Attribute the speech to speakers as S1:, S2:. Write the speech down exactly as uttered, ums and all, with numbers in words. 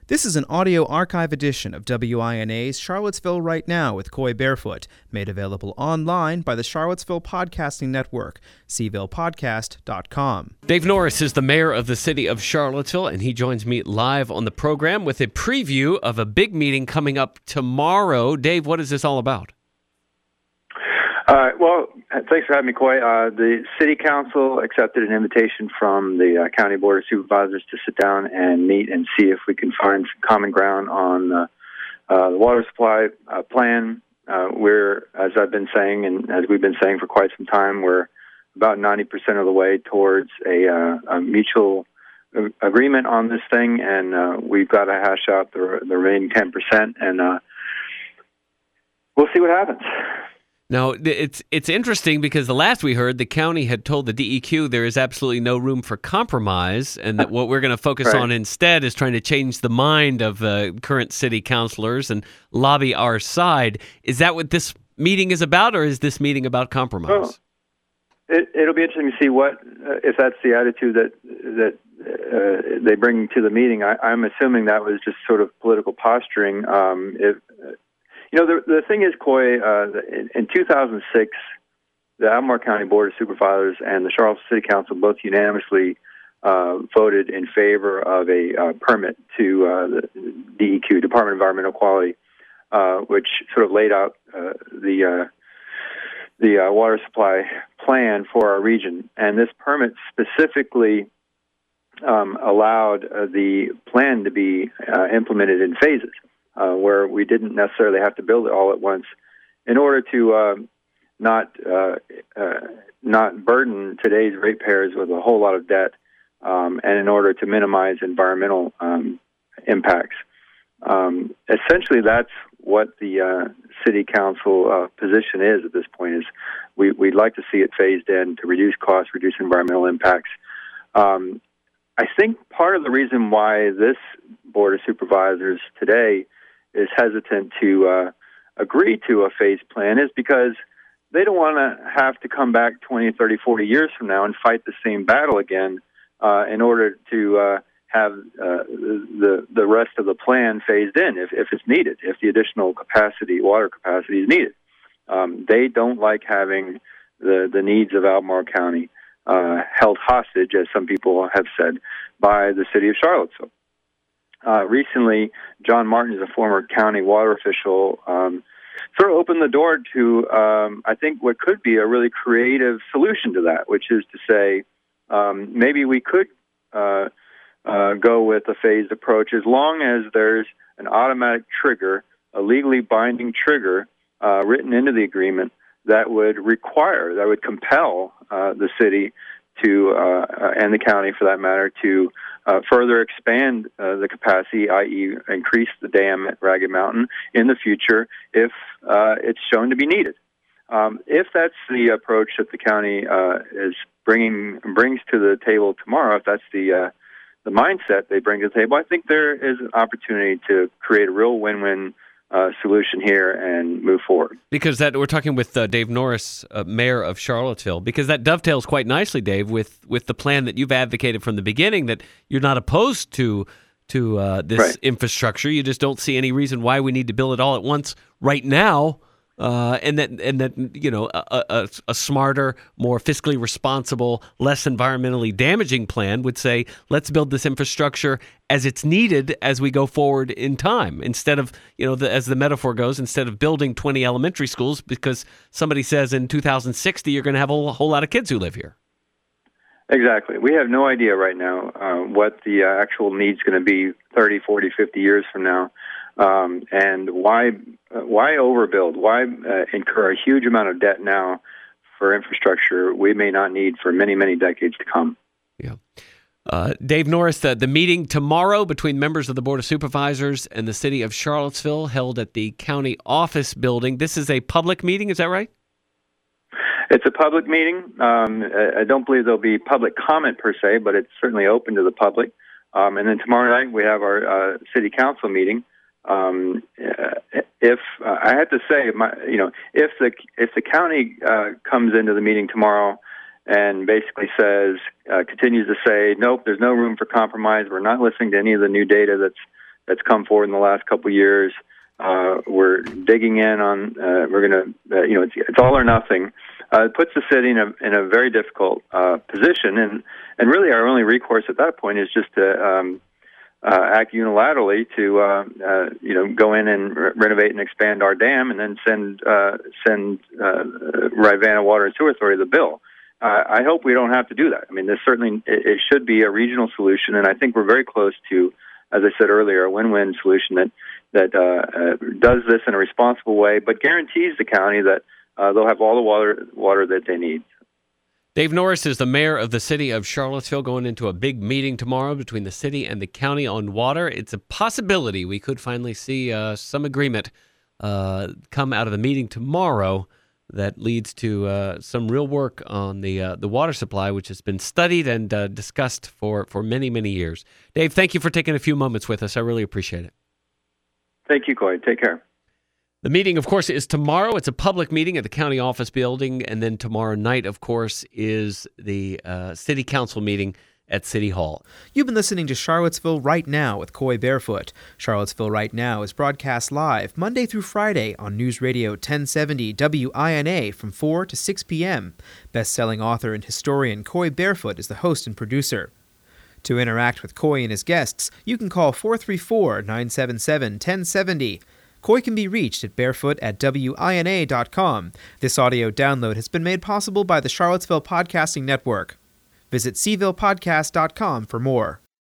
S1: This is an audio archive edition of W I N A's Charlottesville Right Now with Coy Barefoot, made available online by the Charlottesville Podcasting Network, c ville podcast dot com.
S2: Dave Norris is the mayor of the city of Charlottesville, and he joins me live on the program with a preview of a big meeting coming up tomorrow. Dave, what is this all about?
S3: Uh, well, thanks for having me, Coy. Uh, the City Council accepted an invitation from the uh, County Board of Supervisors to sit down and meet and see if we can find some common ground on uh, uh, the water supply uh, plan. Uh, we're, as I've been saying, and as we've been saying for quite some time, we're about ninety percent of the way towards a, uh, a mutual agreement on this thing, and uh, we've got to hash out the, the remaining ten percent, and uh, we'll see what happens.
S2: Now, it's it's interesting because the last we heard, the county had told the D E Q there is absolutely no room for compromise, and that what we're going to focus
S3: right.
S2: on instead is trying to change the mind of uh, current city councilors and lobby our side. Is that what this meeting is about, or is this meeting about compromise?
S3: Well, it, it'll be interesting to see what uh, if that's the attitude that that uh, they bring to the meeting. I, I'm assuming that was just sort of political posturing. Um, if You know, the the thing is, Coy, uh, in, in two thousand six, the Albemarle County Board of Supervisors and the Charlottesville City Council both unanimously uh, voted in favor of a uh, permit to uh, the D E Q, Department of Environmental Quality, uh, which sort of laid out uh, the uh, the uh, water supply plan for our region. And this permit specifically um, allowed uh, the plan to be uh, implemented in phases. Uh, where we didn't necessarily have to build it all at once, in order to uh, not uh, uh, not burden today's ratepayers with a whole lot of debt, um, and in order to minimize environmental um, impacts. Um, essentially, that's what the uh, city council uh, position is at this point. Is we, we'd like to see it phased in to reduce costs, reduce environmental impacts. Um, I think part of the reason why this Board of Supervisors today is hesitant to uh, agree to a phased plan is because they don't want to have to come back twenty, thirty, forty years from now and fight the same battle again uh, in order to uh, have uh, the the rest of the plan phased in if, if it's needed, if the additional capacity, water capacity is needed. Um, they don't like having the, the needs of Albemarle County uh, held hostage, as some people have said, by the city of Charlottesville. Uh, recently, John Martin is a former county water official, um, sort of opened the door to, um, I think, what could be a really creative solution to that, which is to say um, maybe we could uh, uh, go with a phased approach as long as there's an automatic trigger, a legally binding trigger uh, written into the agreement that would require, that would compel uh, the city to, uh, and the county for that matter, to Uh, further expand uh, the capacity, that is increase the dam at Ragged Mountain in the future if uh, it's shown to be needed. Um, if that's the approach that the county uh, is bringing brings to the table tomorrow, if that's the uh, the mindset they bring to the table, I think there is an opportunity to create a real win-win Uh, solution here and move forward.
S2: Because that we're talking with uh, Dave Norris, uh, mayor of Charlottesville, because that dovetails quite nicely, Dave, with with the plan that you've advocated from the beginning, that you're not opposed to to uh, this
S3: right.
S2: infrastructure. You just don't see any reason why we need to build it all at once right now. Uh, and that, and that, you know, a, a, a smarter, more fiscally responsible, less environmentally damaging plan would say, let's build this infrastructure as it's needed as we go forward in time. Instead of, you know, the, as the metaphor goes, instead of building twenty elementary schools because somebody says in two thousand sixty you're going to have a whole, whole lot of kids who live here.
S3: Exactly. We have no idea right now uh, what the uh, actual need's going to be thirty, forty, fifty years from now. Um, and why uh, why overbuild? Why uh, incur a huge amount of debt now for infrastructure we may not need for many, many decades to come?
S2: Yeah. Uh, Dave Norris, the, the meeting tomorrow between members of the Board of Supervisors and the city of Charlottesville held at the county office building. This is a public meeting, is that right?
S3: It's a public meeting. Um, I don't believe there'll be public comment per se, but it's certainly open to the public. Um, and then tomorrow night we have our uh, city council meeting. Um, if uh, I have to say, my, you know, if the if the county uh, comes into the meeting tomorrow and basically says, uh, continues to say, nope, there's no room for compromise. We're not listening to any of the new data that's that's come forward in the last couple of years. Uh, we're digging in on. Uh, we're going to, uh, you know, it's, it's all or nothing. Uh, it puts the city in a in a very difficult uh, position, and and really our only recourse at that point is just to um, uh, act unilaterally to uh, uh, you know go in and re- renovate and expand our dam, and then send uh, send uh, Rivanna Water and Sewer Authority the bill. Uh, I hope we don't have to do that. I mean, this certainly it, it should be a regional solution, and I think we're very close to, as I said earlier, a win-win solution that that uh, uh, does this in a responsible way, but guarantees the county that uh, they'll have all the water water that they need.
S2: Dave Norris is the mayor of the city of Charlottesville, going into a big meeting tomorrow between the city and the county on water. It's a possibility we could finally see uh, some agreement uh, come out of the meeting tomorrow that leads to uh, some real work on the uh, the water supply, which has been studied and uh, discussed for, for many, many years. Dave, thank you for taking a few moments with us. I really appreciate it.
S3: Thank you, Coy. Take care.
S2: The meeting, of course, is tomorrow. It's a public meeting at the county office building. And then tomorrow night, of course, is the uh, city council meeting at City Hall.
S1: You've been listening to Charlottesville Right Now with Coy Barefoot. Charlottesville Right Now is broadcast live Monday through Friday on News Radio ten seventy W I N A from four to six p.m. Best-selling author and historian Coy Barefoot is the host and producer. To interact with Coy and his guests, you can call four three four, nine seven seven, one zero seven zero. Coy can be reached at barefoot at W I N A dot com. This audio download has been made possible by the Charlottesville Podcasting Network. Visit c ville podcast dot com for more.